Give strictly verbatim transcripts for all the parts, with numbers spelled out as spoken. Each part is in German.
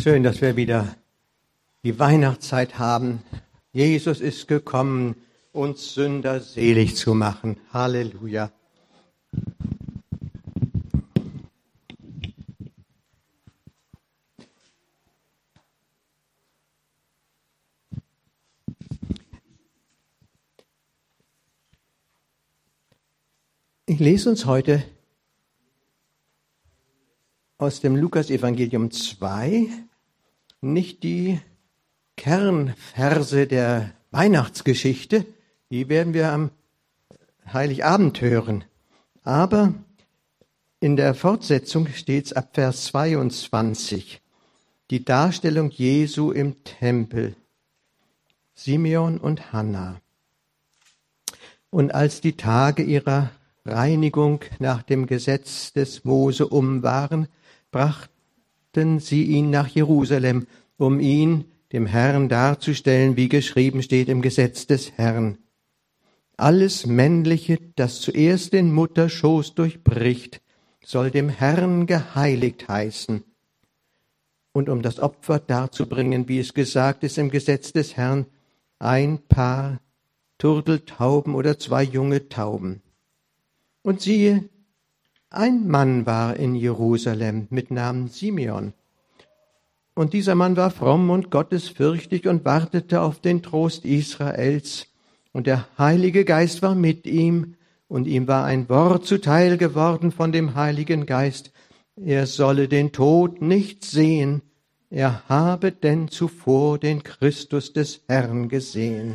Schön, dass wir wieder die Weihnachtszeit haben. Jesus ist gekommen, uns Sünder selig zu machen. Halleluja. Ich lese uns heute aus dem Lukas-Evangelium zwei, nicht die Kernverse der Weihnachtsgeschichte, die werden wir am Heiligabend hören. Aber in der Fortsetzung steht es ab Vers zweiundzwanzig, die Darstellung Jesu im Tempel, Simeon und Hannah. Und als die Tage ihrer Reinigung nach dem Gesetz des Mose um waren, brachten sie ihn nach Jerusalem, um ihn dem Herrn darzustellen, wie geschrieben steht im Gesetz des Herrn. Alles Männliche, das zuerst den Mutterschoß durchbricht, soll dem Herrn geheiligt heißen. Und um das Opfer darzubringen, wie es gesagt ist im Gesetz des Herrn, ein Paar Turteltauben oder zwei junge Tauben. Und siehe, ein Mann war in Jerusalem mit Namen Simeon. Und dieser Mann war fromm und gottesfürchtig und wartete auf den Trost Israels. Und der Heilige Geist war mit ihm, und ihm war ein Wort zuteil geworden von dem Heiligen Geist. Er solle den Tod nicht sehen, er habe denn zuvor den Christus des Herrn gesehen.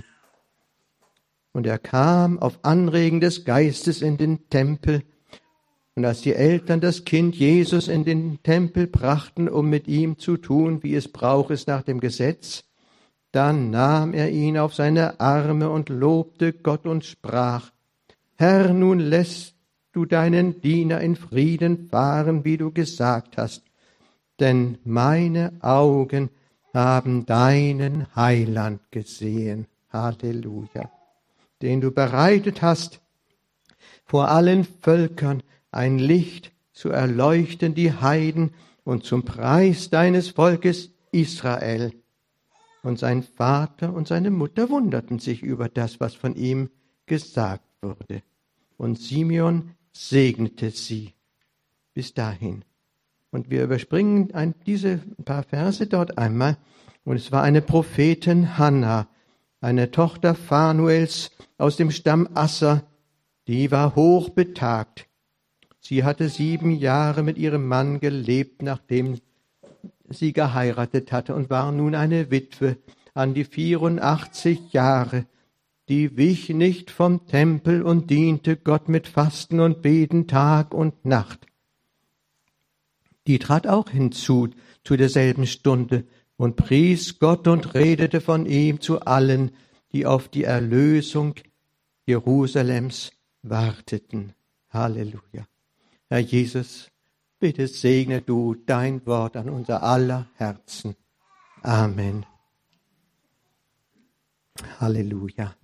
Und er kam auf Anregen des Geistes in den Tempel. Und als die Eltern das Kind Jesus in den Tempel brachten, um mit ihm zu tun, wie es Brauch ist nach dem Gesetz, dann nahm er ihn auf seine Arme und lobte Gott und sprach: Herr, nun lässt du deinen Diener in Frieden fahren, wie du gesagt hast, denn meine Augen haben deinen Heiland gesehen. Halleluja. Den du bereitet hast vor allen Völkern, ein Licht zu erleuchten die Heiden und zum Preis deines Volkes Israel. Und sein Vater und seine Mutter wunderten sich über das, was von ihm gesagt wurde. Und Simeon segnete sie bis dahin. Und wir überspringen ein, diese paar Verse dort einmal. Und es war eine Prophetin Hannah, eine Tochter Phanuels aus dem Stamm Asser, die war hochbetagt. Sie hatte sieben Jahre mit ihrem Mann gelebt, nachdem sie geheiratet hatte, und war nun eine Witwe an die vierundachtzig Jahre. Die wich nicht vom Tempel und diente Gott mit Fasten und Beten Tag und Nacht. Die trat auch hinzu zu derselben Stunde und pries Gott und redete von ihm zu allen, die auf die Erlösung Jerusalems warteten. Halleluja. Herr Jesus, bitte segne du dein Wort an unser aller Herzen. Amen. Halleluja.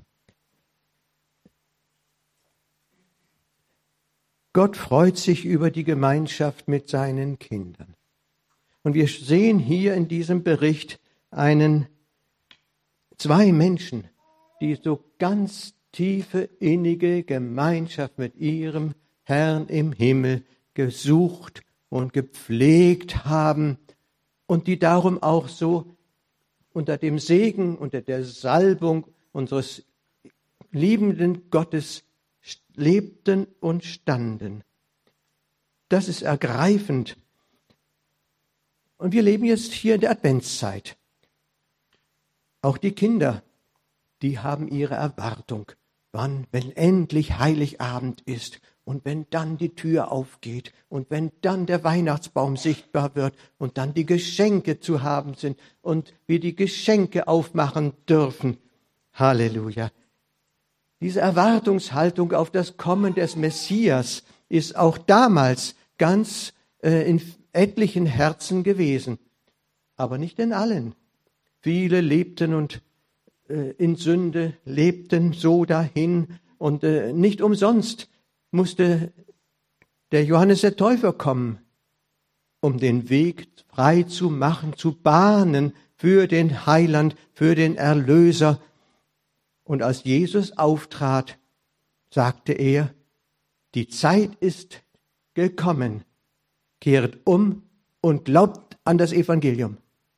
Gott freut sich über die Gemeinschaft mit seinen Kindern. Und wir sehen hier in diesem Bericht einen, zwei Menschen, die so ganz tiefe, innige Gemeinschaft mit ihrem Herrn im Himmel gesucht und gepflegt haben und die darum auch so unter dem Segen, unter der Salbung unseres liebenden Gottes lebten und standen. Das ist ergreifend. Und wir leben jetzt hier in der Adventszeit. Auch die Kinder, die haben ihre Erwartung. Wann, wenn endlich Heiligabend ist und wenn dann die Tür aufgeht und wenn dann der Weihnachtsbaum sichtbar wird und dann die Geschenke zu haben sind und wir die Geschenke aufmachen dürfen. Halleluja. Diese Erwartungshaltung auf das Kommen des Messias ist auch damals ganz äh, in etlichen Herzen gewesen, aber nicht in allen. Viele lebten und in Sünde, lebten so dahin und äh, nicht umsonst musste der Johannes der Täufer kommen um den Weg frei zu machen, zu bahnen für den Heiland, für den Erlöser. Und als Jesus auftrat, sagte er, die Zeit ist gekommen, kehrt um und glaubt an das Evangelium.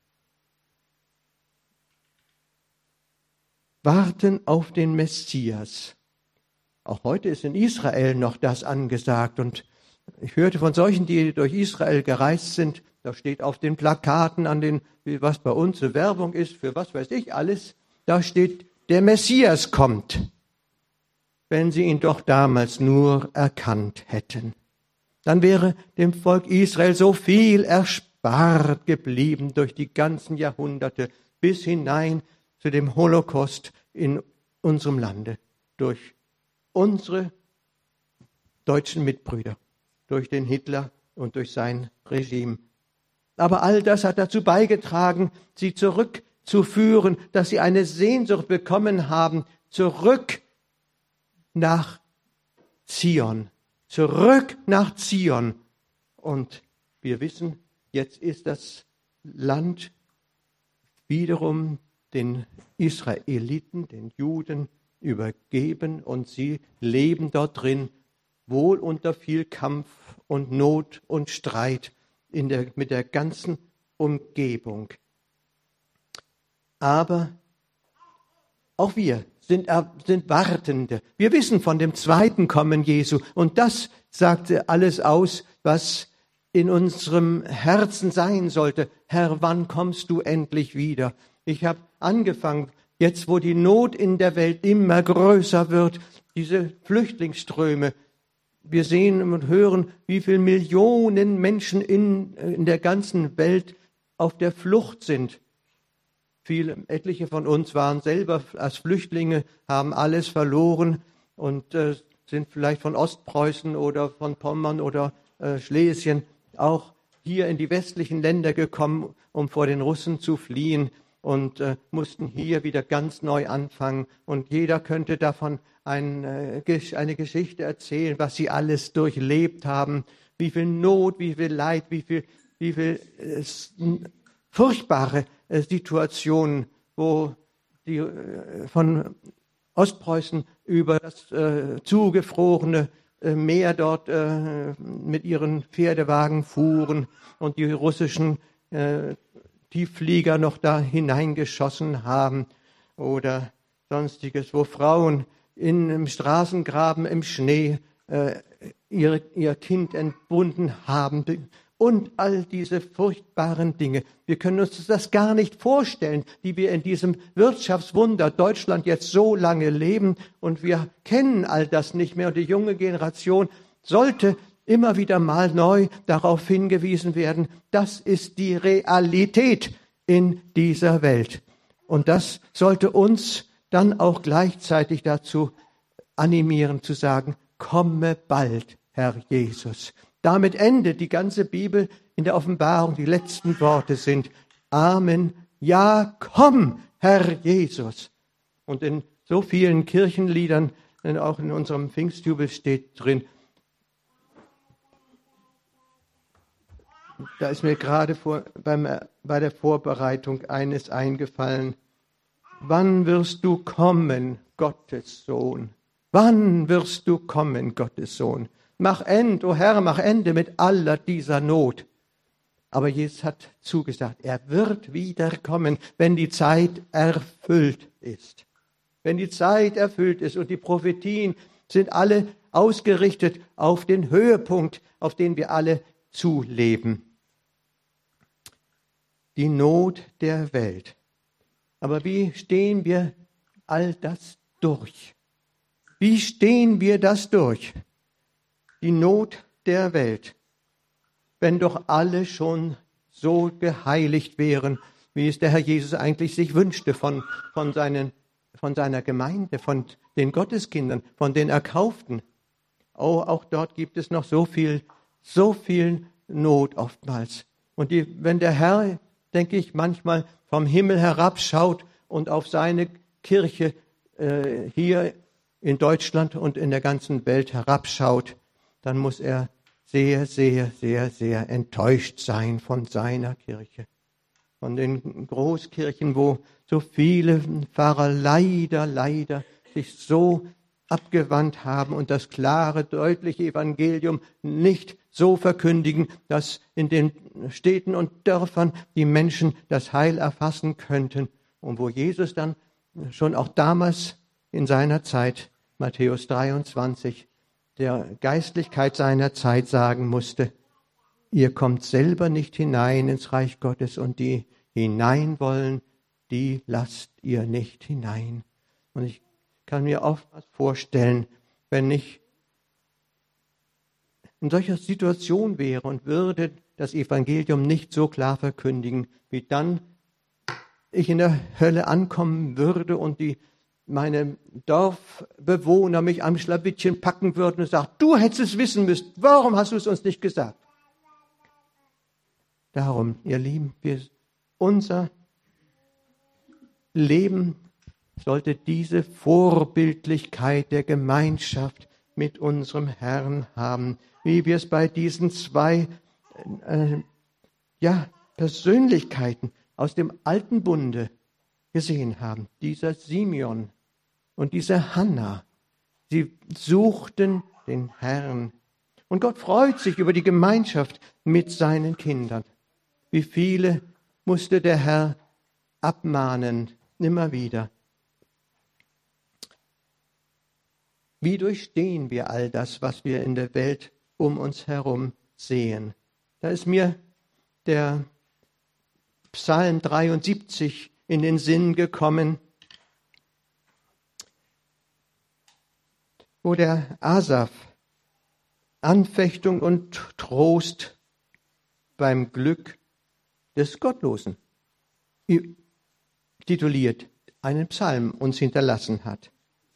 Warten auf den Messias. Auch heute ist in Israel noch das angesagt. Und ich hörte von solchen, die durch Israel gereist sind, da steht auf den Plakaten, an den, was bei uns eine Werbung ist, für was weiß ich alles, da steht, der Messias kommt. Wenn sie ihn doch damals nur erkannt hätten, dann wäre dem Volk Israel so viel erspart geblieben durch die ganzen Jahrhunderte bis hinein zu dem Holocaust in unserem Lande, durch unsere deutschen Mitbrüder, durch den Hitler und durch sein Regime. Aber all das hat dazu beigetragen, sie zurückzuführen, dass sie eine Sehnsucht bekommen haben, zurück nach Zion, zurück nach Zion. Und wir wissen, jetzt ist das Land wiederum den Israeliten, den Juden übergeben und sie leben dort drin, wohl unter viel Kampf und Not und Streit in der, mit der ganzen Umgebung. Aber auch wir sind, sind Wartende. Wir wissen von dem zweiten Kommen Jesu und das sagte alles aus, was in unserem Herzen sein sollte. Herr, wann kommst du endlich wieder? Ich habe angefangen, jetzt wo die Not in der Welt immer größer wird, diese Flüchtlingsströme. Wir sehen und hören, wie viele Millionen Menschen in, in der ganzen Welt auf der Flucht sind. Viele, etliche von uns waren selber als Flüchtlinge, haben alles verloren und äh, sind vielleicht von Ostpreußen oder von Pommern oder äh, Schlesien auch hier in die westlichen Länder gekommen, um vor den Russen zu fliehen und äh, mussten hier wieder ganz neu anfangen. Und jeder könnte davon ein, äh, eine Geschichte erzählen, was sie alles durchlebt haben, wie viel Not, wie viel Leid, wie viel, wie viel äh, furchtbare äh, Situationen, wo die äh, von Ostpreußen über das äh, zugefrorene äh, Meer dort äh, mit ihren Pferdewagen fuhren und die russischen äh, Tiefflieger noch da hineingeschossen haben oder sonstiges, wo Frauen in einem Straßengraben im Schnee äh, ihr, ihr Kind entbunden haben und all diese furchtbaren Dinge. Wir können uns das gar nicht vorstellen, die wir in diesem Wirtschaftswunder Deutschland jetzt so lange leben und wir kennen all das nicht mehr und die junge Generation sollte immer wieder mal neu darauf hingewiesen werden, das ist die Realität in dieser Welt. Und das sollte uns dann auch gleichzeitig dazu animieren zu sagen, komme bald, Herr Jesus. Damit endet die ganze Bibel in der Offenbarung. Die letzten Worte sind Amen, ja, komm, Herr Jesus. Und in so vielen Kirchenliedern, auch in unserem Pfingstjubel steht drin, da ist mir gerade vor, beim, bei der Vorbereitung eines eingefallen. Wann wirst du kommen, Gottes Sohn? Wann wirst du kommen, Gottes Sohn? Mach End, o oh Herr, mach Ende mit aller dieser Not. Aber Jesus hat zugesagt, er wird wiederkommen, wenn die Zeit erfüllt ist. Wenn die Zeit erfüllt ist und die Prophetien sind alle ausgerichtet auf den Höhepunkt, auf den wir alle zuleben. Die Not der Welt. Aber wie stehen wir all das durch? Wie stehen wir das durch? Die Not der Welt. Wenn doch alle schon so geheiligt wären, wie es der Herr Jesus eigentlich sich wünschte von, von, seinen, von seiner Gemeinde, von den Gotteskindern, von den Erkauften. Oh, auch dort gibt es noch so viel, so viel Not oftmals. Und die, wenn der Herr, denke ich, manchmal vom Himmel herabschaut und auf seine Kirche äh, hier in Deutschland und in der ganzen Welt herabschaut, dann muss er sehr, sehr, sehr, sehr enttäuscht sein von seiner Kirche. Von den Großkirchen, wo so viele Pfarrer leider, leider sich so abgewandt haben und das klare, deutliche Evangelium nicht so verkündigen, dass in den Städten und Dörfern die Menschen das Heil erfassen könnten. Und wo Jesus dann schon auch damals in seiner Zeit, Matthäus dreiundzwanzig, der Geistlichkeit seiner Zeit sagen musste, ihr kommt selber nicht hinein ins Reich Gottes und die hinein wollen, die lasst ihr nicht hinein. Und ich kann mir oftmals vorstellen, wenn ich in solcher Situation wäre und würde das Evangelium nicht so klar verkündigen, wie dann ich in der Hölle ankommen würde und die meine Dorfbewohner mich am Schlawittchen packen würden und sagen, du hättest es wissen müssen, warum hast du es uns nicht gesagt? Darum, ihr Lieben, wir, unser Leben sollte diese Vorbildlichkeit der Gemeinschaft mit unserem Herrn haben, wie wir es bei diesen zwei äh, ja, Persönlichkeiten aus dem alten Bunde gesehen haben. Dieser Simeon und diese Hannah, sie suchten den Herrn. Und Gott freut sich über die Gemeinschaft mit seinen Kindern. Wie viele musste der Herr abmahnen, immer wieder. Wie durchstehen wir all das, was wir in der Welt um uns herum sehen? Da ist mir der Psalm dreiundsiebzig in den Sinn gekommen, wo der Asaf Anfechtung und Trost beim Glück des Gottlosen tituliert, einen Psalm uns hinterlassen hat.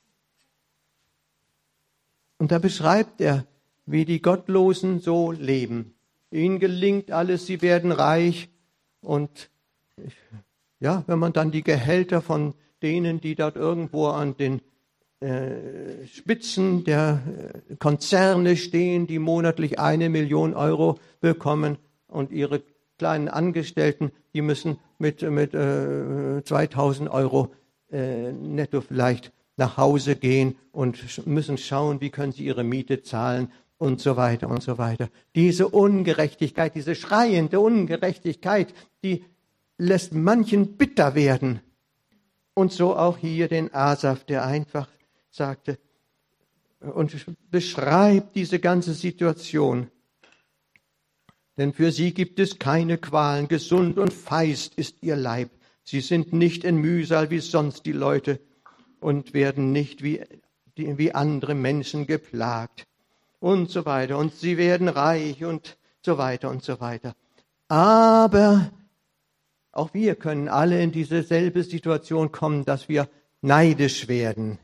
Und da beschreibt er, wie die Gottlosen so leben. Ihnen gelingt alles, sie werden reich und ja, wenn man dann die Gehälter von denen, die dort irgendwo an den äh, Spitzen der äh, Konzerne stehen, die monatlich eine Million Euro bekommen und ihre kleinen Angestellten, die müssen mit, mit äh, zweitausend Euro äh, netto vielleicht nach Hause gehen und müssen schauen, wie können sie ihre Miete zahlen und so weiter und so weiter. Diese Ungerechtigkeit, diese schreiende Ungerechtigkeit, die lässt manchen bitter werden. Und so auch hier den Asaf, der einfach sagte und beschreibt diese ganze Situation. Denn für sie gibt es keine Qualen, gesund und feist ist ihr Leib. Sie sind nicht in Mühsal wie sonst die Leute und werden nicht wie, wie andere Menschen geplagt und so weiter. Und sie werden reich und so weiter und so weiter. Aber auch wir können alle in diese selbe Situation kommen, dass wir neidisch werden.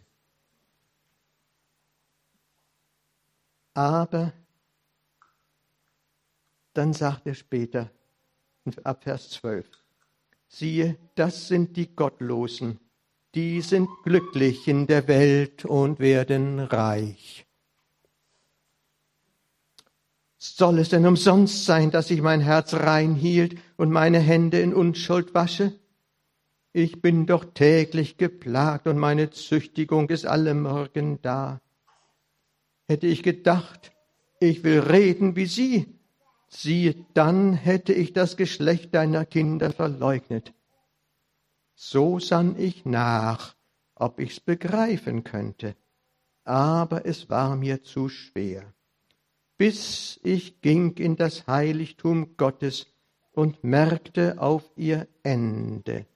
Aber dann sagt er später, ab Vers zwölf, siehe, das sind die Gottlosen, die sind glücklich in der Welt und werden reich. Soll es denn umsonst sein, dass ich mein Herz rein hielt und meine Hände in Unschuld wasche? Ich bin doch täglich geplagt und meine Züchtigung ist alle Morgen da. Hätte ich gedacht, ich will reden wie sie, siehe, dann hätte ich das Geschlecht deiner Kinder verleugnet. So sann ich nach, ob ich's begreifen könnte, aber es war mir zu schwer. Bis ich ging in das Heiligtum Gottes und merkte auf ihr Ende.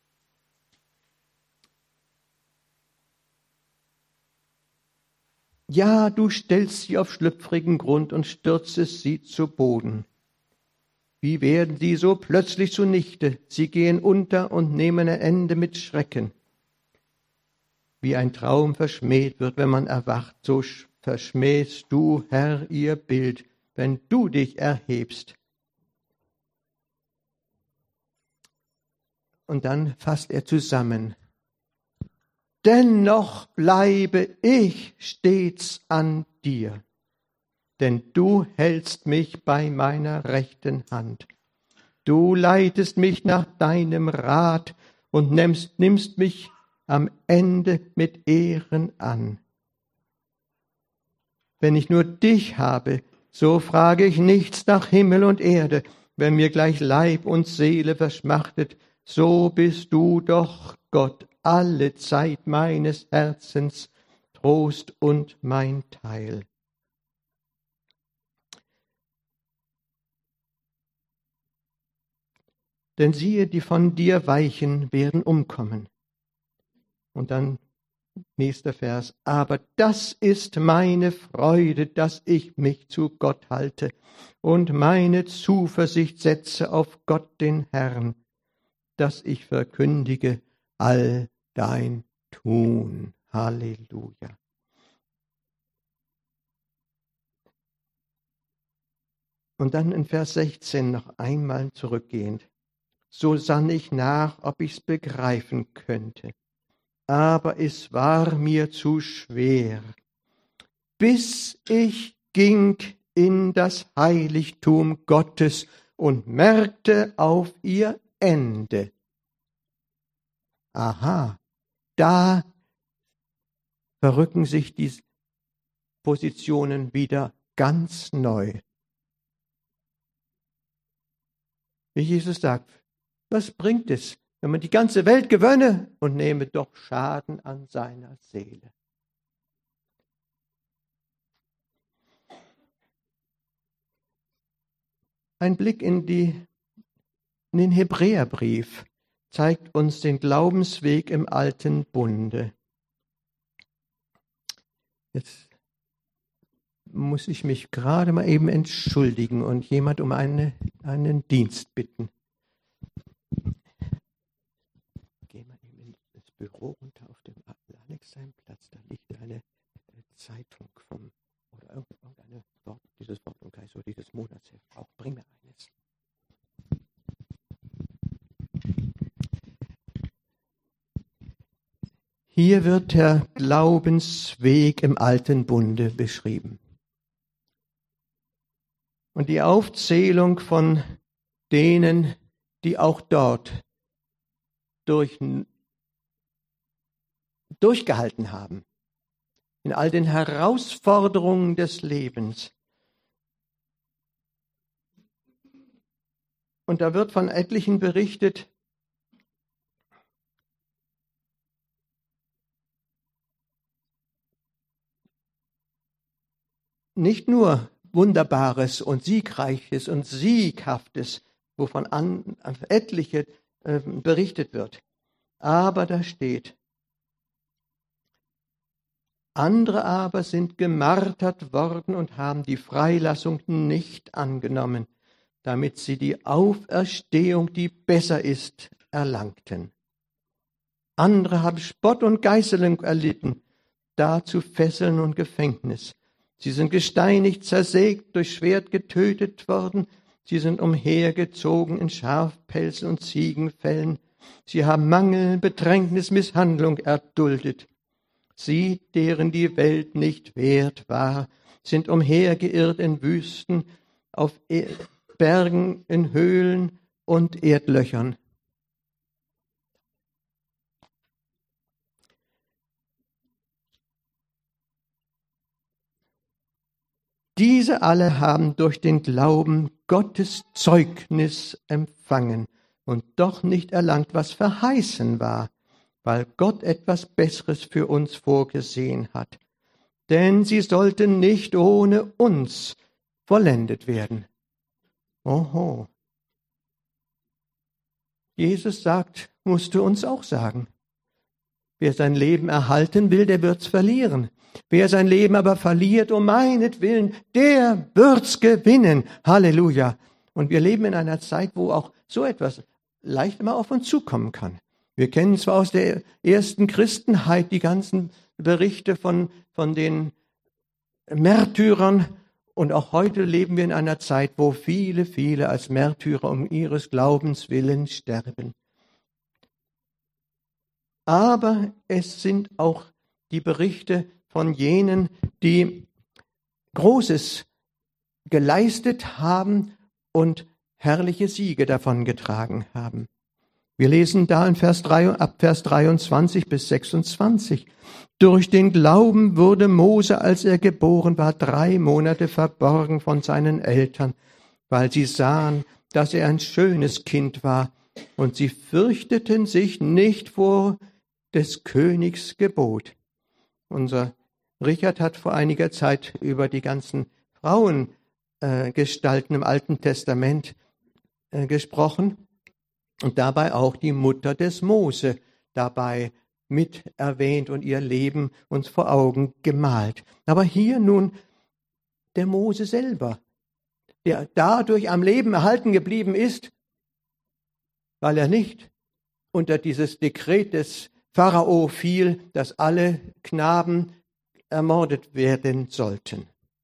Ja, du stellst sie auf schlüpfrigen Grund und stürzest sie zu Boden. Wie werden sie so plötzlich zunichte? Sie gehen unter und nehmen ein Ende mit Schrecken. Wie ein Traum verschmäht wird, wenn man erwacht, so verschmähst du, Herr, ihr Bild, wenn du dich erhebst. Und dann fasst er zusammen. Dennoch bleibe ich stets an dir. denn du hältst mich bei meiner rechten Hand. Du leitest mich nach deinem Rat und nimmst, nimmst mich am Ende mit Ehren an. Wenn ich nur dich habe, so frage ich nichts nach Himmel und Erde. Wenn mir gleich Leib und Seele verschmachtet, so bist du doch, Gott, alle Zeit meines Herzens, Trost und mein Teil. Denn siehe, die von dir weichen, werden umkommen. Und dann nächster Vers. Aber das ist meine Freude, dass ich mich zu Gott halte und meine Zuversicht setze auf Gott den Herrn, dass ich verkündige all dein Tun. Halleluja. Und dann in Vers sechzehn noch einmal zurückgehend. So sann ich nach, ob ich's begreifen könnte. Aber es war mir zu schwer, bis ich ging in das Heiligtum Gottes und merkte auf ihr Ende. Aha, da verrücken sich die Positionen wieder ganz neu. Wie Jesus sagt, was bringt es, wenn man die ganze Welt gewönne und nehme doch Schaden an seiner Seele? Ein Blick in, die, in den Hebräerbrief zeigt uns den Glaubensweg im alten Bunde. Jetzt muss ich mich gerade mal eben entschuldigen und jemand um eine, einen Dienst bitten. Geh mal eben ins Büro runter auf dem Alexeinplatz, da liegt eine Zeitung vom, oder irgendeine Wort, dieses Wort und gleich so dieses Monatsheft auch. Bring mir eines. Hier wird der Glaubensweg im alten Bunde beschrieben. Und die Aufzählung von denen, die auch dort durch, durchgehalten haben, in all den Herausforderungen des Lebens. Und da wird von etlichen berichtet, nicht nur Wunderbares und Siegreiches und Sieghaftes, wovon an, an etliche äh, berichtet wird. Aber da steht, andere aber sind gemartert worden und haben die Freilassung nicht angenommen, damit sie die Auferstehung, die besser ist, erlangten. Andere haben Spott und Geißelung erlitten, dazu Fesseln und Gefängnis. Sie sind gesteinigt, zersägt, durch Schwert getötet worden. Sie sind umhergezogen in Schafpelzen und Ziegenfellen. Sie haben Mangel, Bedrängnis, Misshandlung erduldet. Sie, deren die Welt nicht wert war, sind umhergeirrt in Wüsten, auf e- Bergen, in Höhlen und Erdlöchern. Diese alle haben durch den Glauben Gottes Zeugnis empfangen und doch nicht erlangt, was verheißen war, weil Gott etwas Besseres für uns vorgesehen hat. Denn sie sollten nicht ohne uns vollendet werden. Oho. Jesus sagt, musst du uns auch sagen. Wer sein Leben erhalten will, der wird's verlieren. Wer sein Leben aber verliert um meinetwillen, der wird's gewinnen. Halleluja. Und wir leben in einer Zeit, wo auch so etwas leicht mal auf uns zukommen kann. Wir kennen zwar aus der ersten Christenheit die ganzen Berichte von, von den Märtyrern, und auch heute leben wir in einer Zeit, wo viele, viele als Märtyrer um ihres Glaubens willen sterben. Aber es sind auch die Berichte von jenen, die Großes geleistet haben und herrliche Siege davongetragen haben. Wir lesen da in Vers drei, ab Vers dreiundzwanzig bis sechsundzwanzig. Durch den Glauben wurde Mose, als er geboren war, drei Monate verborgen von seinen Eltern, weil sie sahen, dass er ein schönes Kind war, und sie fürchteten sich nicht vor des Königs Gebot. Unser Richard hat vor einiger Zeit über die ganzen Frauengestalten äh, im Alten Testament äh, gesprochen und dabei auch die Mutter des Mose dabei mit erwähnt und ihr Leben uns vor Augen gemalt. Aber hier nun der Mose selber, der dadurch am Leben erhalten geblieben ist, weil er nicht unter dieses Dekret des Pharao fiel, dass alle Knaben ermordet werden sollten.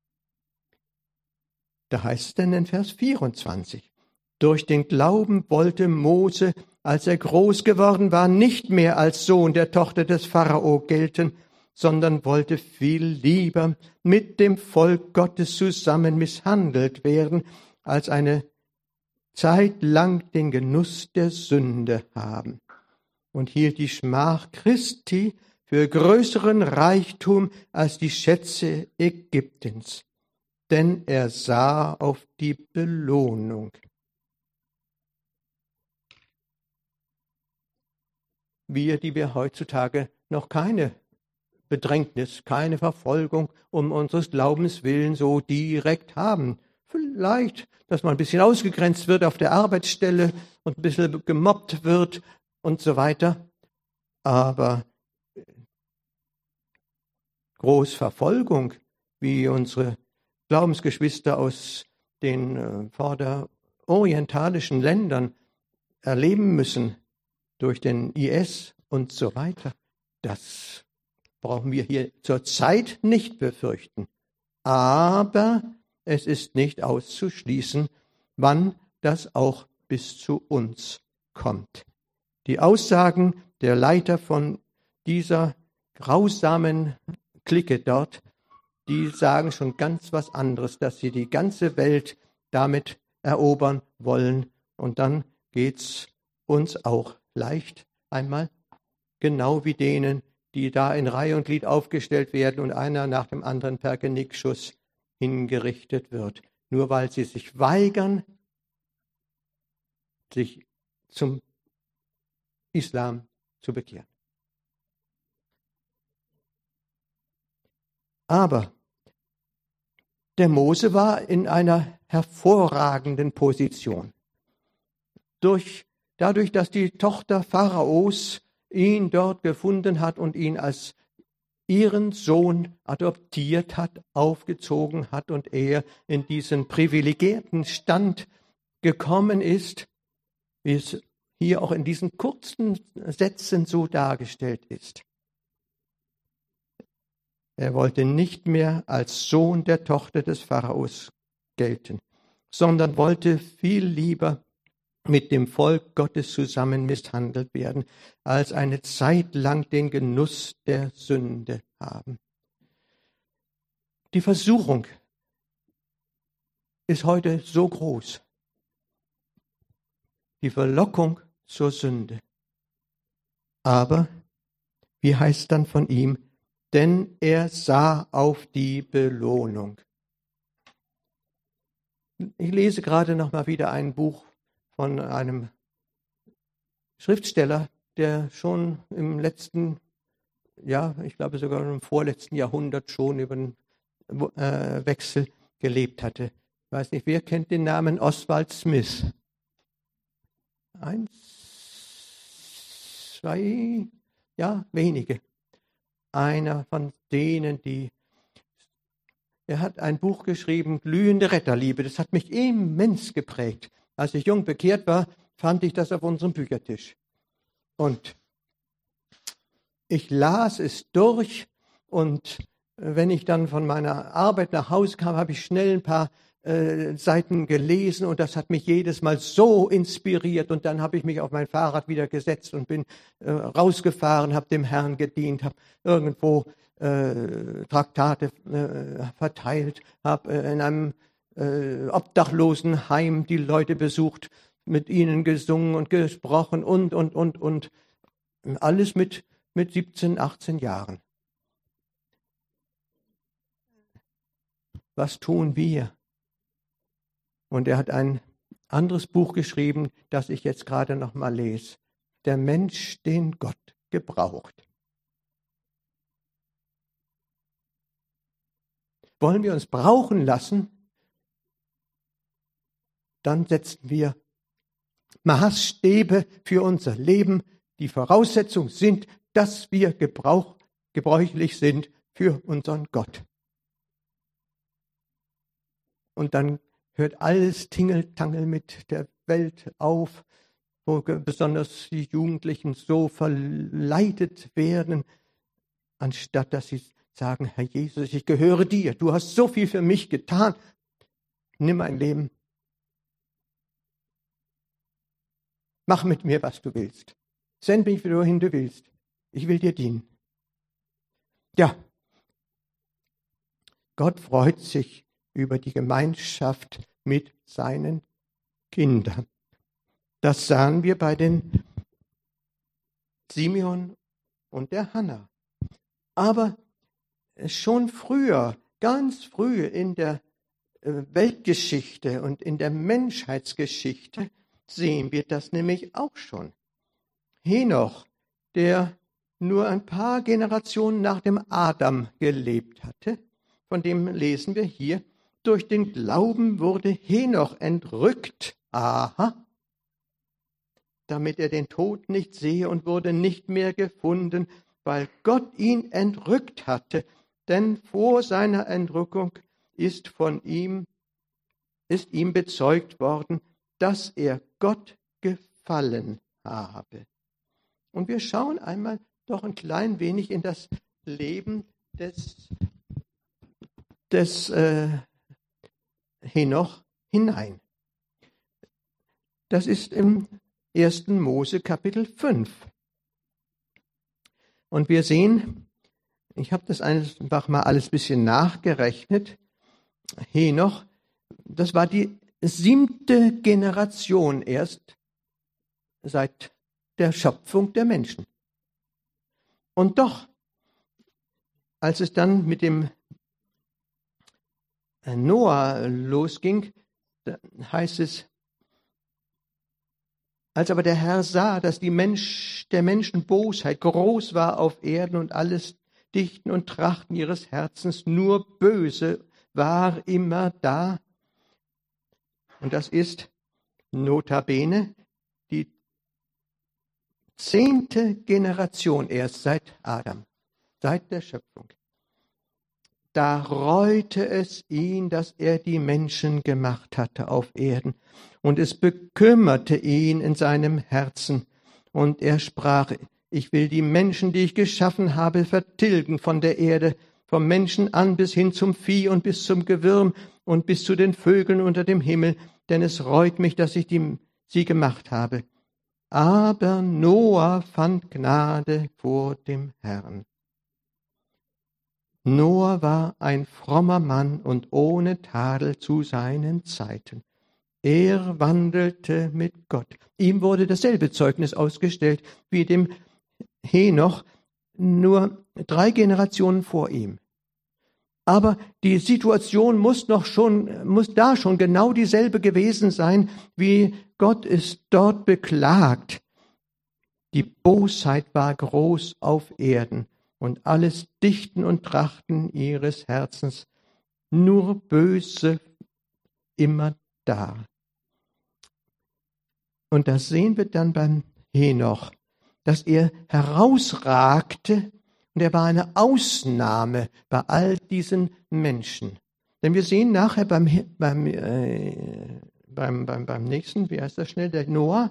Da heißt es denn in Vers vierundzwanzig, durch den Glauben wollte Mose, als er groß geworden war, nicht mehr als Sohn der Tochter des Pharao gelten, sondern wollte viel lieber mit dem Volk Gottes zusammen misshandelt werden, als eine Zeit lang den Genuss der Sünde haben, und hielt die Schmach Christi für größeren Reichtum als die Schätze Ägyptens, denn er sah auf die Belohnung. Wir, die wir heutzutage noch keine Bedrängnis, keine Verfolgung um unseres Glaubens willen so direkt haben. Vielleicht, dass man ein bisschen ausgegrenzt wird auf der Arbeitsstelle und ein bisschen gemobbt wird und so weiter. Aber Großverfolgung, wie unsere Glaubensgeschwister aus den äh, vorderorientalischen Ländern erleben müssen, durch den I S und so weiter, das brauchen wir hier zurzeit nicht befürchten. Aber es ist nicht auszuschließen, wann das auch bis zu uns kommt. Die Aussagen der Leiter von dieser grausamen Clique dort, die sagen schon ganz was anderes, dass sie die ganze Welt damit erobern wollen. Und dann geht's uns auch leicht einmal, genau wie denen, die da in Reihe und Glied aufgestellt werden und einer nach dem anderen per Genickschuss hingerichtet wird, nur weil sie sich weigern, sich zum Islam zu bekehren. Aber der Mose war in einer hervorragenden Position. Durch, dadurch, dass die Tochter Pharaos ihn dort gefunden hat und ihn als ihren Sohn adoptiert hat, aufgezogen hat und er in diesen privilegierten Stand gekommen ist, wie es hier auch in diesen kurzen Sätzen so dargestellt ist. Er wollte nicht mehr als Sohn der Tochter des Pharaos gelten, sondern wollte viel lieber mit dem Volk Gottes zusammen misshandelt werden, als eine Zeit lang den Genuss der Sünde haben. Die Versuchung ist heute so groß. Die Verlockung zur Sünde. Aber, wie heißt dann von ihm, denn er sah auf die Belohnung. Ich lese gerade noch mal wieder ein Buch von einem Schriftsteller, der schon im letzten, ja, ich glaube sogar im vorletzten Jahrhundert schon über den äh, Wechsel gelebt hatte. Ich weiß nicht, wer kennt den Namen Oswald Smith? Eins, zwei, ja, wenige. Einer von denen, die, er hat ein Buch geschrieben, Glühende Retterliebe. Das hat mich immens geprägt. Als ich jung bekehrt war, fand ich das auf unserem Büchertisch. Und ich las es durch und wenn ich dann von meiner Arbeit nach Hause kam, habe ich schnell ein paar äh, Seiten gelesen und das hat mich jedes Mal so inspiriert. Und dann habe ich mich auf mein Fahrrad wieder gesetzt und bin äh, rausgefahren, habe dem Herrn gedient, habe irgendwo äh, Traktate äh, verteilt, habe äh, in einem äh, Obdachlosenheim die Leute besucht, mit ihnen gesungen und gesprochen und, und, und, und. Alles mit, mit siebzehn, achtzehn Jahren. Was tun wir? Und er hat ein anderes Buch geschrieben, das ich jetzt gerade noch mal lese. Der Mensch, den Gott gebraucht. Wollen wir uns brauchen lassen, dann setzen wir Maßstäbe für unser Leben. Die Voraussetzung sind, dass wir gebrauch, gebräuchlich sind für unseren Gott. Und dann hört alles Tingeltangel mit der Welt auf, wo besonders die Jugendlichen so verleitet werden, anstatt dass sie sagen, Herr Jesus, ich gehöre dir, du hast so viel für mich getan, nimm mein Leben. Mach mit mir, was du willst. Send mich, wohin du willst. Ich will dir dienen. Ja, Gott freut sich über die Gemeinschaft mit seinen Kindern. Das sahen wir bei den Simeon und der Hannah. Aber schon früher, ganz früh in der Weltgeschichte und in der Menschheitsgeschichte sehen wir das nämlich auch schon. Henoch, der nur ein paar Generationen nach dem Adam gelebt hatte, von dem lesen wir hier, durch den Glauben wurde Henoch entrückt, aha, damit er den Tod nicht sehe und wurde nicht mehr gefunden, weil Gott ihn entrückt hatte, denn vor seiner Entrückung ist von ihm, ist ihm bezeugt worden, dass er Gott gefallen habe. Und wir schauen einmal doch ein klein wenig in das Leben des, des äh, Henoch hinein. Das ist im ersten Mose Kapitel fünf. Und wir sehen, ich habe das einfach mal alles ein bisschen nachgerechnet, Henoch, das war die siebte Generation erst seit der Schöpfung der Menschen. Und doch, als es dann mit dem Noah losging, heißt es, als aber der Herr sah, dass die Mensch, der Menschen Bosheit groß war auf Erden und alles Dichten und Trachten ihres Herzens nur böse war immer da. Und das ist notabene die zehnte Generation erst seit Adam, seit der Schöpfung. Da reute es ihn, dass er die Menschen gemacht hatte auf Erden. Und es bekümmerte ihn in seinem Herzen. Und er sprach, ich will die Menschen, die ich geschaffen habe, vertilgen von der Erde, vom Menschen an bis hin zum Vieh und bis zum Gewürm und bis zu den Vögeln unter dem Himmel, denn es reut mich, dass ich die, sie gemacht habe. Aber Noah fand Gnade vor dem Herrn. Noah war ein frommer Mann und ohne Tadel zu seinen Zeiten. Er wandelte mit Gott. Ihm wurde dasselbe Zeugnis ausgestellt wie dem Henoch, nur drei Generationen vor ihm. Aber die Situation muss noch schon, muss da schon genau dieselbe gewesen sein, wie Gott es dort beklagt. Die Bosheit war groß auf Erden und alles Dichten und Trachten ihres Herzens, nur Böse immer da. Und das sehen wir dann beim Henoch, dass er herausragte und er war eine Ausnahme bei all diesen Menschen. Denn wir sehen nachher beim, beim, äh, beim, beim, beim nächsten, wie heißt das schnell, der Noah,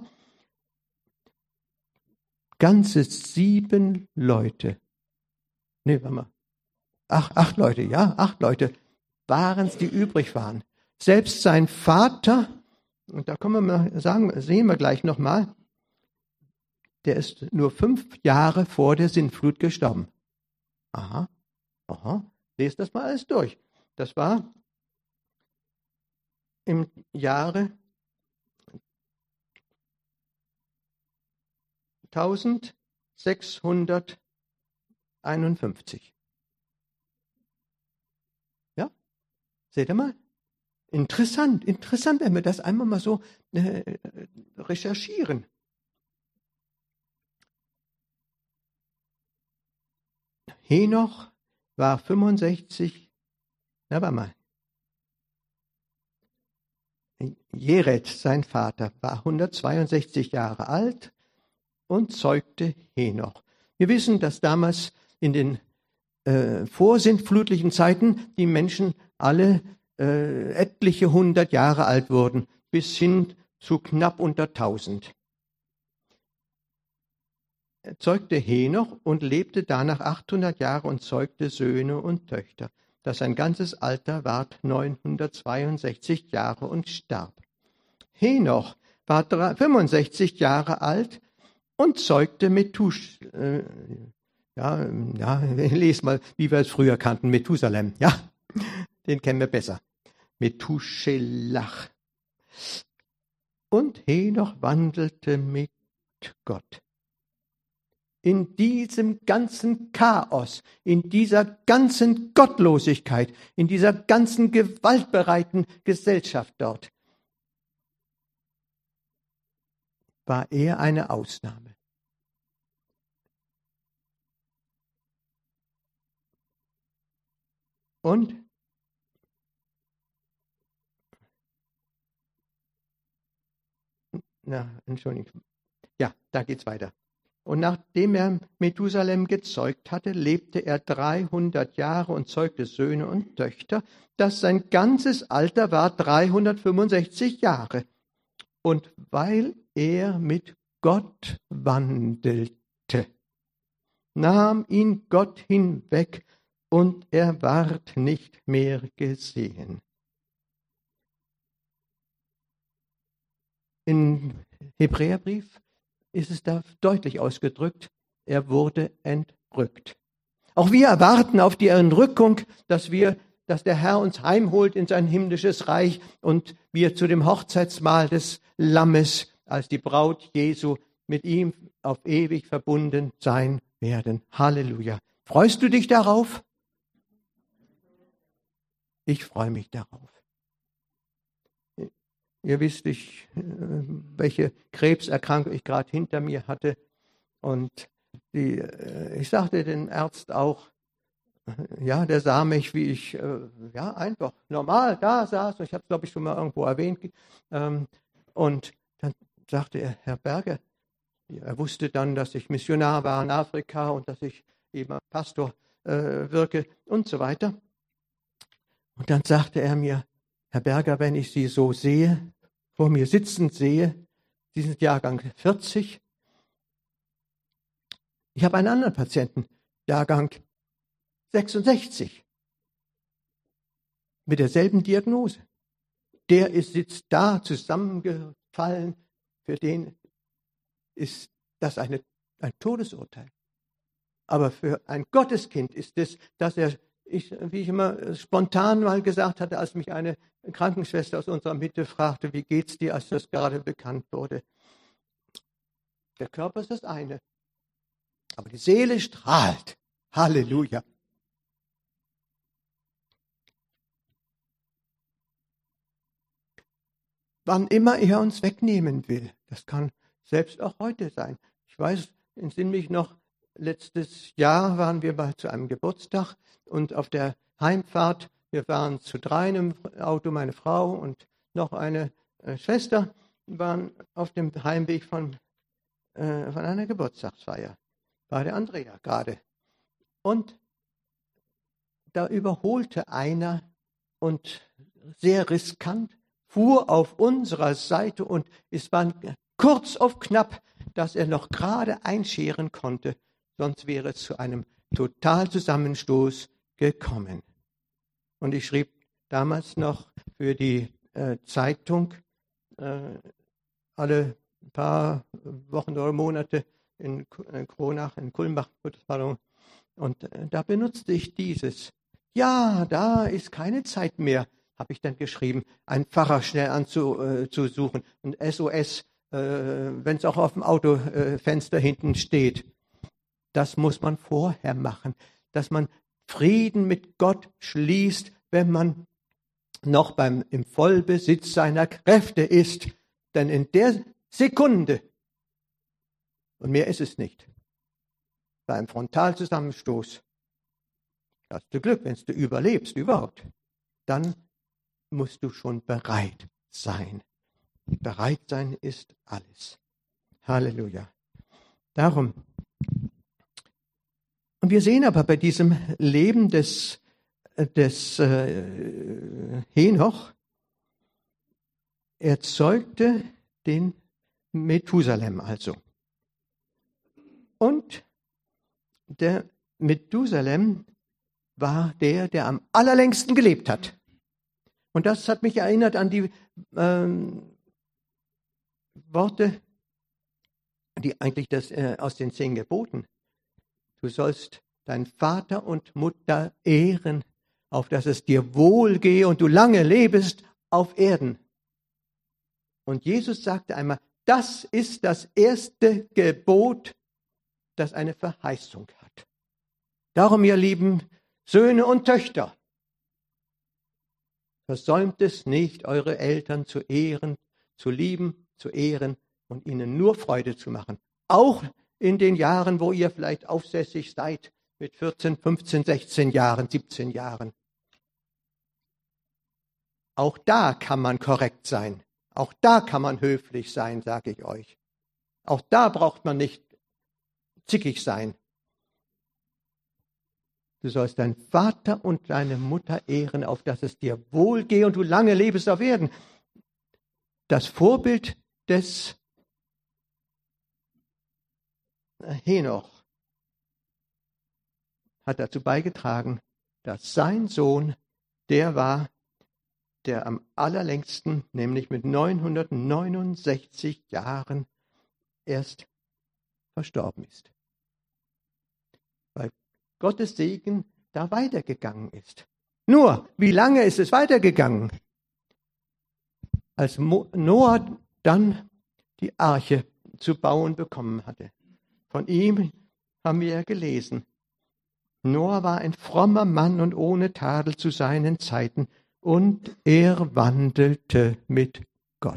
ganze sieben Leute, nee, warte mal, ach, acht Leute, ja, acht Leute waren es, die übrig waren. Selbst sein Vater, und da können wir mal sagen, sehen wir gleich nochmal, der ist nur fünf Jahre vor der Sintflut gestorben. Aha, aha, lest das mal alles durch. Das war im Jahre eintausendsechshunderteinundfünfzig. Ja, seht ihr mal? Interessant, interessant, wenn wir das einmal mal so äh, recherchieren. Henoch war fünfundsechzig, na warte mal. Jered, sein Vater, war hundertzweiundsechzig Jahre alt und zeugte Henoch. Wir wissen, dass damals in den äh, vorsintflutlichen Zeiten die Menschen alle äh, etliche hundert Jahre alt wurden, bis hin zu knapp unter tausend. Er zeugte Henoch und lebte danach achthundert Jahre und zeugte Söhne und Töchter. Das sein ganzes Alter ward neunhundertzweiundsechzig Jahre und starb. Henoch war fünfundsechzig Jahre alt und zeugte Methusch, äh, ja, ja, les mal, wie wir es früher kannten, Methusalem, ja, den kennen wir besser. Methuselach. Und Henoch wandelte mit Gott. In diesem ganzen Chaos, in dieser ganzen Gottlosigkeit, in dieser ganzen gewaltbereiten Gesellschaft dort, war er eine Ausnahme. Und na, Entschuldigung. Ja, da geht's weiter. Und nachdem er Methusalem gezeugt hatte, lebte er dreihundert Jahre und zeugte Söhne und Töchter, dass sein ganzes Alter war dreihundertfünfundsechzig Jahre. Und weil er mit Gott wandelte, nahm ihn Gott hinweg und er ward nicht mehr gesehen. Im Hebräerbrief ist es da deutlich ausgedrückt, er wurde entrückt. Auch wir erwarten auf die Entrückung, dass wir, dass der Herr uns heimholt in sein himmlisches Reich und wir zu dem Hochzeitsmahl des Lammes als die Braut Jesu mit ihm auf ewig verbunden sein werden. Halleluja. Freust du dich darauf? Ich freue mich darauf. Ihr wisst, ich, welche Krebserkrankung ich gerade hinter mir hatte. Und die, ich sagte den Arzt auch, ja, der sah mich, wie ich ja einfach normal da saß. Ich habe es, glaube ich, schon mal irgendwo erwähnt. Und dann sagte er, Herr Berger, er wusste dann, dass ich Missionar war in Afrika und dass ich eben als Pastor äh, wirke und so weiter. Und dann sagte er mir, Herr Berger, wenn ich Sie so sehe, vor mir sitzend sehe, Sie sind Jahrgang vierzig. Ich habe einen anderen Patienten, Jahrgang sechsundsechzig, mit derselben Diagnose. Der ist, sitzt da zusammengefallen, für den ist das eine, ein Todesurteil. Aber für ein Gotteskind ist es, dass er, ich, wie ich immer spontan mal gesagt hatte, als mich eine Krankenschwester aus unserer Mitte fragte, wie geht's dir, als das gerade bekannt wurde. Der Körper ist das eine, aber die Seele strahlt. Halleluja. Wann immer er uns wegnehmen will, das kann selbst auch heute sein. Ich weiß, entsinne mich noch, letztes Jahr waren wir bei zu einem Geburtstag und auf der Heimfahrt, wir waren zu dreien im Auto, meine Frau und noch eine äh, Schwester, waren auf dem Heimweg von, äh, von einer Geburtstagsfeier. War der Andrea gerade. Und da überholte einer und sehr riskant fuhr auf unserer Seite und es war kurz auf knapp, dass er noch gerade einscheren konnte, sonst wäre es zu einem Totalzusammenstoß gekommen. Und ich schrieb damals noch für die äh, Zeitung äh, alle paar Wochen oder Monate in Kronach, in Kulmbach, pardon, und äh, da benutzte ich dieses. Ja, da ist keine Zeit mehr, habe ich dann geschrieben, einen Pfarrer schnell anzusuchen, ein S O S, äh, wenn es auch auf dem Autofenster hinten steht. Das muss man vorher machen, dass man Frieden mit Gott schließt, wenn man noch beim, im Vollbesitz seiner Kräfte ist. Denn in der Sekunde, und mehr ist es nicht, bei einem Frontalzusammenstoß, hast du Glück, wenn du überlebst überhaupt, dann musst du schon bereit sein. Bereit sein ist alles. Halleluja. Darum. Und wir sehen aber bei diesem Leben des, des äh, Henoch, er zeugte den Methusalem also. Und der Methusalem war der, der am allerlängsten gelebt hat. Und das hat mich erinnert an die ähm, Worte, die eigentlich das äh, aus den zehn Geboten. Du sollst deinen Vater und Mutter ehren, auf dass es dir wohlgehe und du lange lebest auf Erden. Und Jesus sagte einmal, das ist das erste Gebot, das eine Verheißung hat. Darum, ihr lieben Söhne und Töchter, versäumt es nicht, eure Eltern zu ehren, zu lieben, zu ehren und ihnen nur Freude zu machen. Auch in den Jahren, wo ihr vielleicht aufsässig seid, mit vierzehn, fünfzehn, sechzehn Jahren, siebzehn Jahren. Auch da kann man korrekt sein. Auch da kann man höflich sein, sage ich euch. Auch da braucht man nicht zickig sein. Du sollst deinen Vater und deine Mutter ehren, auf dass es dir wohlgehe und du lange lebst auf Erden. Das Vorbild des Henoch hat dazu beigetragen, dass sein Sohn der war, der am allerlängsten, nämlich mit neunhundertneunundsechzig Jahren erst verstorben ist. Weil Gottes Segen da weitergegangen ist. Nur, wie lange ist es weitergegangen? Als Noah dann die Arche zu bauen bekommen hatte. Von ihm haben wir ja gelesen. Noah war ein frommer Mann und ohne Tadel zu seinen Zeiten, und er wandelte mit Gott.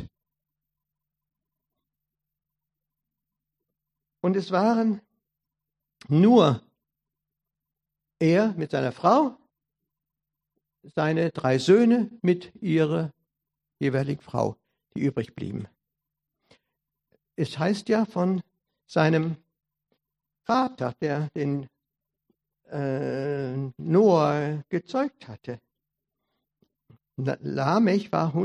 Und es waren nur er mit seiner Frau, seine drei Söhne mit ihrer jeweiligen Frau, die übrig blieben. Es heißt ja von seinem Vater, der den äh, Noah gezeugt hatte. Lamech war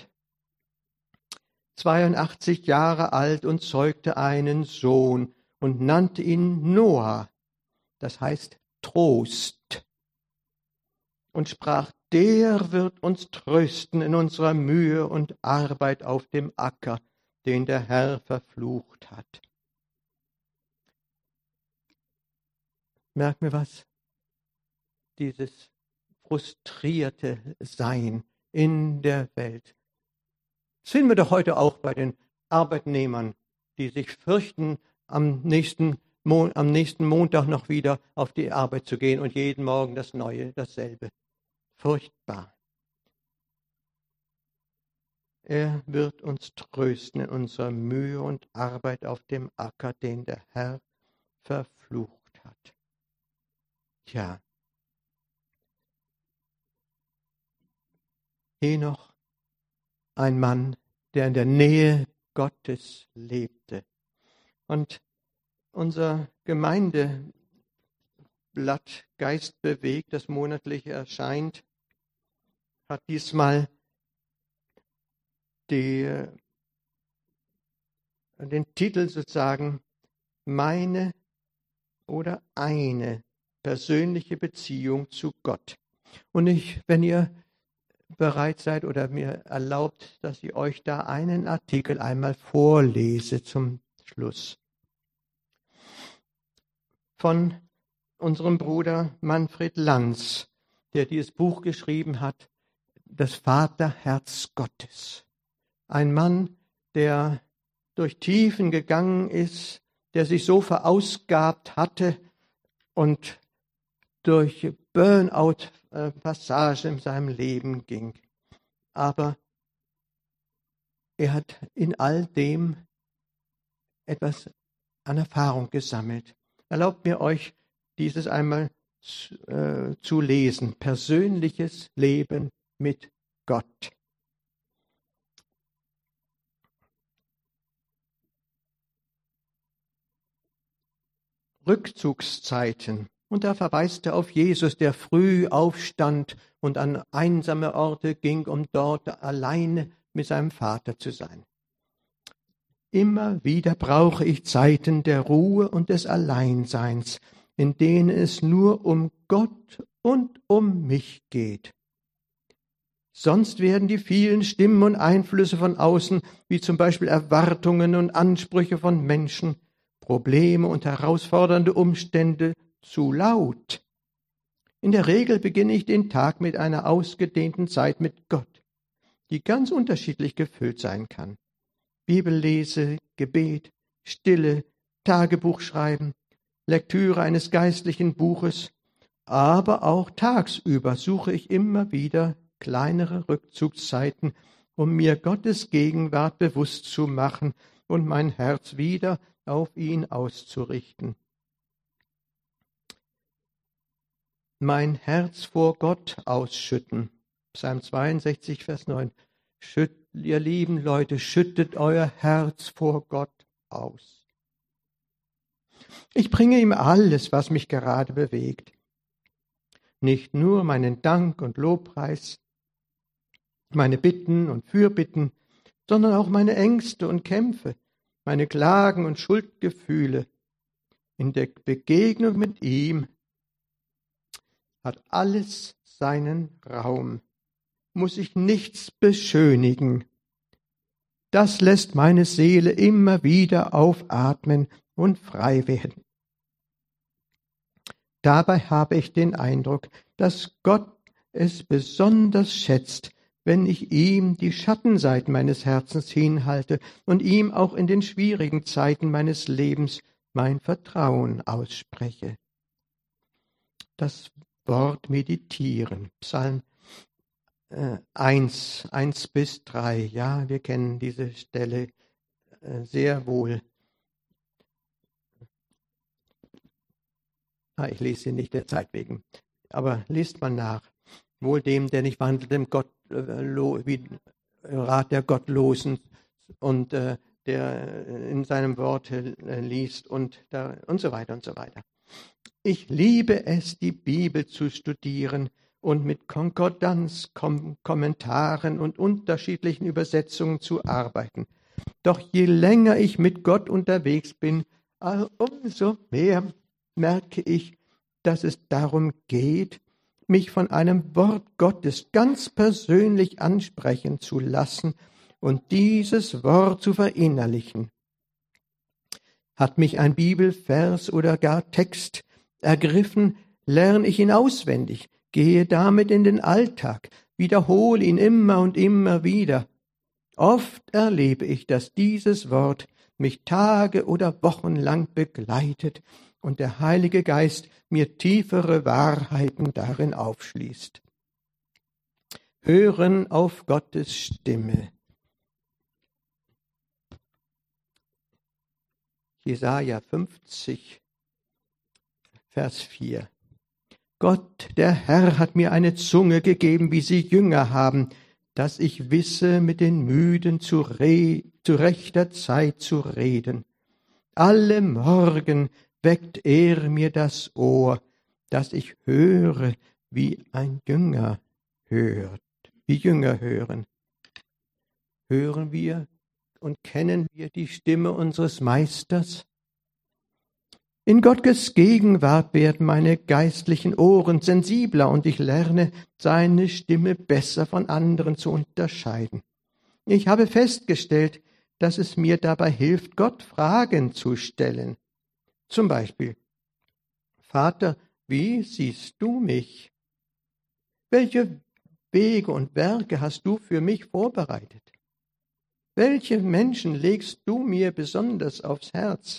hundertzweiundachtzig Jahre alt und zeugte einen Sohn und nannte ihn Noah, das heißt Trost, und sprach, der wird uns trösten in unserer Mühe und Arbeit auf dem Acker, den der Herr verflucht hat. Merkt mir was? Dieses frustrierte Sein in der Welt. Das finden wir doch heute auch bei den Arbeitnehmern, die sich fürchten, am nächsten, Mo- am nächsten Montag noch wieder auf die Arbeit zu gehen und jeden Morgen das Neue, dasselbe. Furchtbar. Er wird uns trösten in unserer Mühe und Arbeit auf dem Acker, den der Herr verflucht hat. Tja, Henoch, ein Mann, der in der Nähe Gottes lebte. Und unser Gemeindeblatt Geist bewegt, das monatlich erscheint, hat diesmal die, den Titel sozusagen Meine oder eine persönliche Beziehung zu Gott. Und ich, wenn ihr bereit seid oder mir erlaubt, dass ich euch da einen Artikel einmal vorlese zum Schluss. Von unserem Bruder Manfred Lanz, der dieses Buch geschrieben hat, das Vaterherz Gottes. Ein Mann, der durch Tiefen gegangen ist, der sich so verausgabt hatte und durch Burnout-Passagen in seinem Leben ging. Aber er hat in all dem etwas an Erfahrung gesammelt. Erlaubt mir euch, dieses einmal zu, äh, zu lesen. Persönliches Leben mit Gott. Rückzugszeiten. Und da verweist er auf Jesus, der früh aufstand und an einsame Orte ging, um dort alleine mit seinem Vater zu sein. Immer wieder brauche ich Zeiten der Ruhe und des Alleinseins, in denen es nur um Gott und um mich geht. Sonst werden die vielen Stimmen und Einflüsse von außen, wie zum Beispiel Erwartungen und Ansprüche von Menschen, Probleme und herausfordernde Umstände, zu laut. In der Regel beginne ich den Tag mit einer ausgedehnten Zeit mit Gott, die ganz unterschiedlich gefüllt sein kann. Bibellese, Gebet, Stille, Tagebuch schreiben, Lektüre eines geistlichen Buches, aber auch tagsüber suche ich immer wieder kleinere Rückzugszeiten, um mir Gottes Gegenwart bewusst zu machen und mein Herz wieder auf ihn auszurichten. Mein Herz vor Gott ausschütten. Psalm zweiundsechzig, Vers neun. Schütt, ihr lieben Leute, schüttet euer Herz vor Gott aus. Ich bringe ihm alles, was mich gerade bewegt. Nicht nur meinen Dank und Lobpreis, meine Bitten und Fürbitten, sondern auch meine Ängste und Kämpfe, meine Klagen und Schuldgefühle. In der Begegnung mit ihm hat alles seinen Raum, muss ich nichts beschönigen. Das lässt meine Seele immer wieder aufatmen und frei werden. Dabei habe ich den Eindruck, dass Gott es besonders schätzt, wenn ich ihm die Schattenseiten meines Herzens hinhalte und ihm auch in den schwierigen Zeiten meines Lebens mein Vertrauen ausspreche. Das Wort meditieren, Psalm äh, eins, eins bis drei, ja, wir kennen diese Stelle äh, sehr wohl. Ah, ich lese sie nicht der Zeit wegen, aber lest mal nach. Wohl dem, der nicht wandelt im Gott, äh, lo, wie Rat der Gottlosen und äh, der in seinem Wort äh, liest und, da, und so weiter und so weiter. Ich liebe es, die Bibel zu studieren und mit Konkordanz, Kom- Kommentaren und unterschiedlichen Übersetzungen zu arbeiten. Doch je länger ich mit Gott unterwegs bin, umso mehr merke ich, dass es darum geht, mich von einem Wort Gottes ganz persönlich ansprechen zu lassen und dieses Wort zu verinnerlichen. Hat mich ein Bibelvers oder gar Text ergriffen, lerne ich ihn auswendig, gehe damit in den Alltag, wiederhole ihn immer und immer wieder. Oft erlebe ich, dass dieses Wort mich Tage oder Wochen lang begleitet und der Heilige Geist mir tiefere Wahrheiten darin aufschließt. Hören auf Gottes Stimme. Jesaja fünfzig, Vers vier. Gott, der Herr, hat mir eine Zunge gegeben, wie sie Jünger haben, dass ich wisse, mit den Müden zu, re- zu rechter Zeit zu reden. Alle Morgen weckt er mir das Ohr, dass ich höre, wie ein Jünger hört, wie Jünger hören. Hören wir und kennen wir die Stimme unseres Meisters? In Gottes Gegenwart werden meine geistlichen Ohren sensibler und ich lerne, seine Stimme besser von anderen zu unterscheiden. Ich habe festgestellt, dass es mir dabei hilft, Gott Fragen zu stellen. Zum Beispiel: Vater, wie siehst du mich? Welche Wege und Werke hast du für mich vorbereitet? Welche Menschen legst du mir besonders aufs Herz?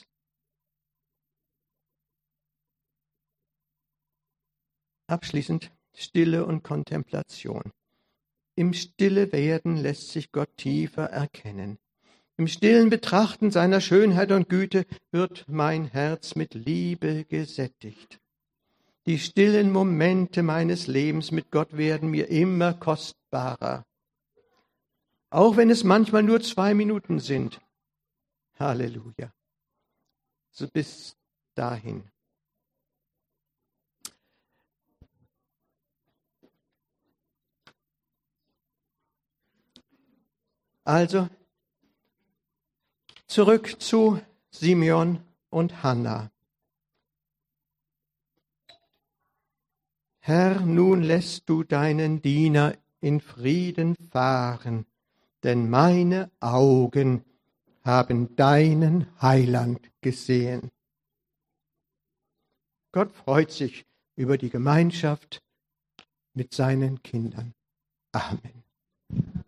Abschließend Stille und Kontemplation. Im Stillewerden lässt sich Gott tiefer erkennen. Im stillen Betrachten seiner Schönheit und Güte wird mein Herz mit Liebe gesättigt. Die stillen Momente meines Lebens mit Gott werden mir immer kostbarer. Auch wenn es manchmal nur zwei Minuten sind. Halleluja. So bis dahin. Also, zurück zu Simeon und Hannah. Herr, nun lässt du deinen Diener in Frieden fahren, denn meine Augen haben deinen Heiland gesehen. Gott freut sich über die Gemeinschaft mit seinen Kindern. Amen.